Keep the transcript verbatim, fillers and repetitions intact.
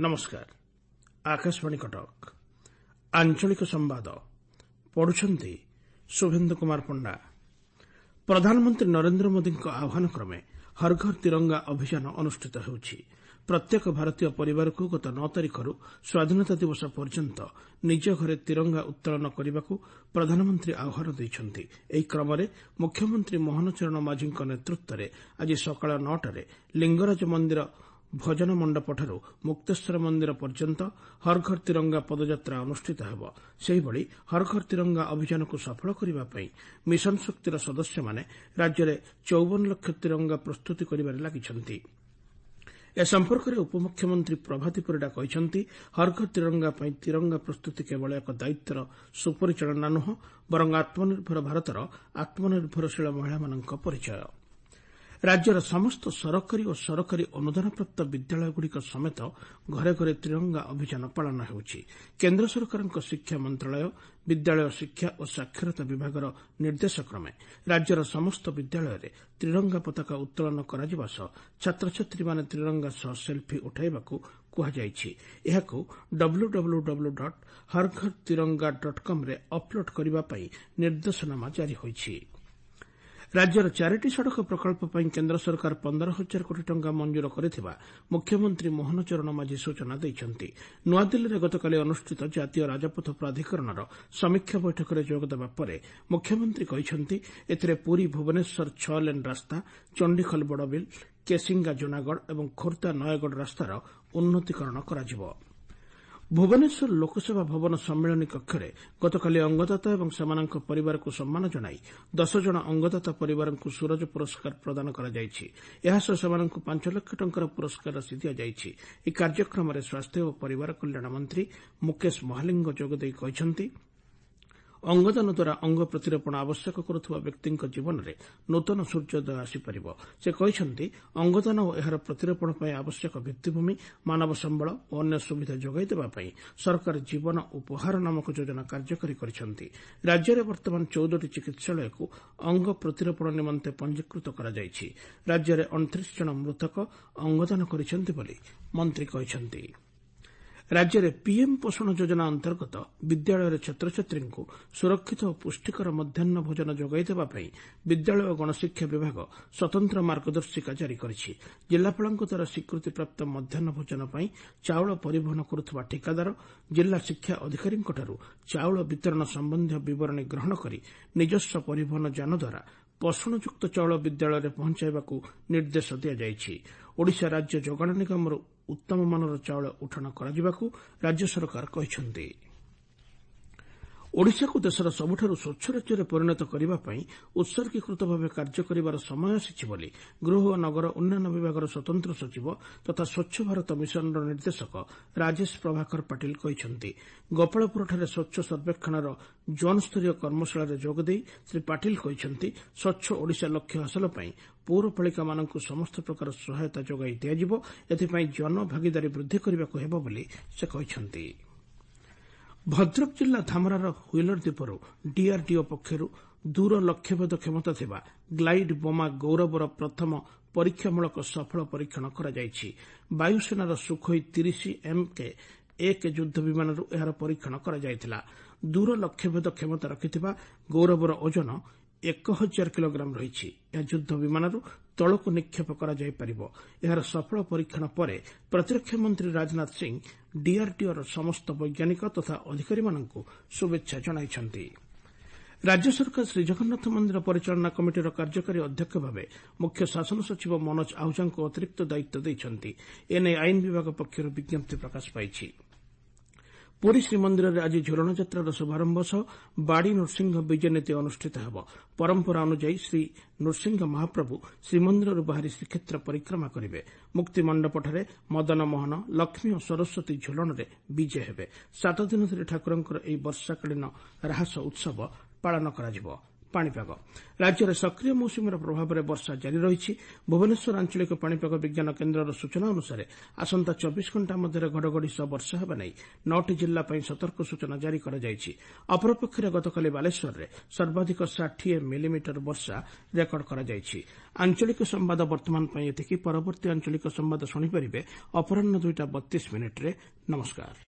नमस्कार। आकाशवाणी कटक आंचलिक संवाद पढ़ुछंती शुभेन्दु कुमार पंडा। प्रधानमंत्री नरेंद्र मोदी आह्वान क्रमे हर घर तिरंगा अभियान अनुष्ठित होउछि। प्रत्येक भारतीय परिवार को गत नौ तारिखरु स्वाधीनता दिवस पर्यंत निज घरे तिरंगा उत्तोलन करने प्रधानमंत्री आह्वान दैछंती। एही क्रमरे मुख्यमंत्री मोहन चरण माझी नेतृत्व में आज सकाळ नौटारे लिंगराज मंदिर भजन मंडपठारु मुक्तेश्वर मंदिर पर्यंत हर घर तिरंगा पदयात्रा अनुष्ठित हेब। सेहिभଳି हर घर तिरंगा अभियान को सफल करने पर मिशन शक्तिर सदस्य माने राज्य में चौवन लाख तिरंगा प्रस्तुति करिबारे लागिछंती। ए संपर्क में उपमुख्यमंत्री प्रभाती परिडा कहते हर घर तिरंगा पर तिरंगा प्रस्तुति केवल एक दायित्वर सुपरिचालना नुह बरं आत्मनिर्भर भारतर आत्मनिर्भरशील महिला मानक परिचय। राज्यर समस्त सरकारी और सरकारी अनुदान प्राप्त विद्यालयगुड़िक समेत घरे घरे तिरंगा अभियान पालन होउछि। केन्द्र सरकार शिक्षा मंत्रालय विद्यालय शिक्षा और साक्षरता विभाग निर्देश क्रमे राज्यर समस्त विद्यालय में त्रिरंगा पताका उत्तोलन कराଯିबा सह छात्र छात्री माने त्रिरंगा सह सेल्फी उठाइबाकू कुहाଯାଇଛି। एहाकू W W W dot Har Ghar Tiranga डट कम रे अपलोड करबा पई निर्देशनामा जारी होइछि। राज्यर चारिटी सड़क प्रकल्प पर केन्द्र सरकार पंदर हजार कोटी टंका मंजूर करिथिबा मुख्यमंत्री मोहन चरण माझी सूचना दैछंती। नुआदिल्ली में गतकाली अनुष्ठित जातीय राजपथ प्राधिकरणर समीक्षा बैठक में जोगदेवा पर मुख्यमंत्री कहते एथिरे पुरी भुवनेश्वर छह लेन रास्ता चंडीखोल बड़बिल केसिंगा जूनागढ़ और खोर्धा नयगढ़ रास्तार उन्नतीकरण कराजिबो। भुवनेश्वर लोकसेवा भवन सम्मेलनी कक्ष में गतकाली अंगदाता और सेमानक परिवार को सम्मान जनाई दस जन अंगदाता परिवार को सूरज पुरस्कार प्रदान कर पांच लाख टंकार पुरस्कार राशि दि जाइछि। यह कार्यक्रम में स्वास्थ्य और परिवार कल्याण मंत्री मुकेश महालिंग जोगदे कहते अंगदान द्वारा अंग प्रतिरोपण आवश्यक करुवा व्यक्ति जीवन में नूतन सूर्योदय आसीपर। से कहते अंगदान और एहार प्रतिरोपण पर आवश्यक भित्तिभूमि मानव संबल और अन्य सुविधा जोगाई देवाई सरकार जीवन उपहार नामक योजना कार्यकारी करिसेंति। राज्य में वर्तमान चौदह चिकित्सालय को अंग प्रतिरोपण निमंते पंजीकृत करा जायछि। राज्य में उनतीस जन मृतक अंगदान करिसेंति बोली मंत्री कहते। राज्य में पीएम पोषण योजना अंतर्गत विद्यालय छात्र छात्री को सुरक्षित और पुष्टिकर मध्याह्न भोजन जोगाई देवाई विद्यालय और गणशिक्षा विभाग स्वतंत्र मार्गदर्शिका जारी करिछि। जिलापाल द्वारा स्वीकृति प्राप्त मध्याह्न भोजन पर चाउल परिवहन करुवा ठिकादार जिला शिक्षा अधिकारी चाउल वितरण संबंधी विवरणी ग्रहण कर निजस्व परिवहन यान द्वारा पोषणयुक्त चाउल विद्यालय में पहुंचाइबाकू निर्देश दि जाइछि। ओडिशा राज्य जोगाण निगम उत्तम मानर चाउल उठाण कराजिबाकू राज्य सरकार कहते। ओडिशा को देशर सबुठारु स्वच्छ राज्य में परिणत करने उत्सर्गीकृत भाव कार्य कर समय आसी बोली गृह और नगर उन्नयन विभाग स्वतंत्र सचिव तथा स्वच्छ भारत मिशन निर्देशक राजेश प्रभाकर पाटिल कहते। गोपालपुरଠାରେ स्वच्छ सर्वेक्षणर जोन स्तरीय कर्मशाला जोगदे श्री पाटिल कहते स्वच्छ ओडिशा लक्ष्य हासिल पर पौरपालिका मानक समस्त प्रकार सहायता जोगाई दिज्व एथपाई जन भागीदारी वृद्धि करने को हेब बोली से कहते। भद्रक जिला धामरार हुइलर द्वीपरू डीआरडीओ पक्षर दूर लक्ष्यभेद क्षमता थिबा ग्लाइड बोमा गौरवर प्रथम परीक्षामूलक सफल परीक्षण कराଯାଇଛି। वायुसेनार सुखोई तीस एम के एक युद्ध विमान यार परीक्षण कराଯାଇथिला। दूर लक्ष्यभेद क्षमता रखिथिबा गौरवर ओजन एक हजार किलोग्राम रही। यह युद्ध विमान तलक निक्षेप कर सफल परीक्षण पर प्रतिरक्षा मंत्री राजनाथ सिंह डीआरडीओर समस्त वैज्ञानिक तथा अधिकारी मानक शुभेच्छा जणाइछंती। राज्य सरकार श्रीजगन्नाथ मंदिर परिचालना कमिटीर कार्यकारी अध्यक्ष भाव मुख्य शासन सचिव मनोज आहूजा को अतिरिक्त दायित्व देइछंती। एने आईन विभाग पक्षर विज्ञप्ति प्रकाश पाइछि। पुरी श्रीमंदिर में आज झुलन यात्रार शुभारंभ सह बाड़ी नृसिंह विजय नीति अनुष्ठित हेब। परंपरा अनुଯାयी श्री नृसिंह महाप्रभु श्रीमंदिर बाहरी श्रीक्षेत्र परिक्रमा करेंगे। मुक्ति मंडपଠାରେ मदन मोहन लक्ष्मी और सरस्वती झुलन में विजय हेबे। सात दिन धरी ठाकुरंकर ଏହି ବର୍ଷାକାଳୀନ ରାହାସ उत्सव पालन କରାଯିବ। ପାଣିପାଗ ରାଜ୍ୟରେ ସକ୍ରିୟ ମୌସୁମୀର ପ୍ରଭାବରେ ବର୍ଷା ଜାରି ରହିଛି। ଭୁବନେଶ୍ୱର ଆଞ୍ଚଳିକ ପାଣିପାଗ ବିଜ୍ଞାନ କେନ୍ଦ୍ରର ସୂଚନା ଅନୁସାରେ ଆସନ୍ତା ଚବିଶ ଘଣ୍ଟା ମଧ୍ୟରେ ଘଡ଼ଘଡ଼ି ସହ ବର୍ଷା ହେବା ନେଇ ନଅଟି ଜିଲ୍ଲା ପାଇଁ ସତର୍କ ସୂଚନା ଜାରି କରାଯାଇଛି। ଅପରପକ୍ଷରେ ଗତକାଲି ବାଲେଶ୍ୱରରେ ସର୍ବାଧିକ ଷାଠିଏ ମିଲିମିଟର ବର୍ଷା ରେକର୍ଡ କରାଯାଇଛି। ଆଞ୍ଚଳିକ ସମ୍ବାଦ ବର୍ତ୍ତମାନ ପାଇଁ ଏତିକି। ପରବର୍ତ୍ତୀ ଆଞ୍ଚଳିକ ସମ୍ବାଦ ଶୁଣିପାରିବେ ଅପରାହ୍ନ ଦୁଇଟା ବତିଶ ମିନିଟ୍ରେ। ନମସ୍କାର।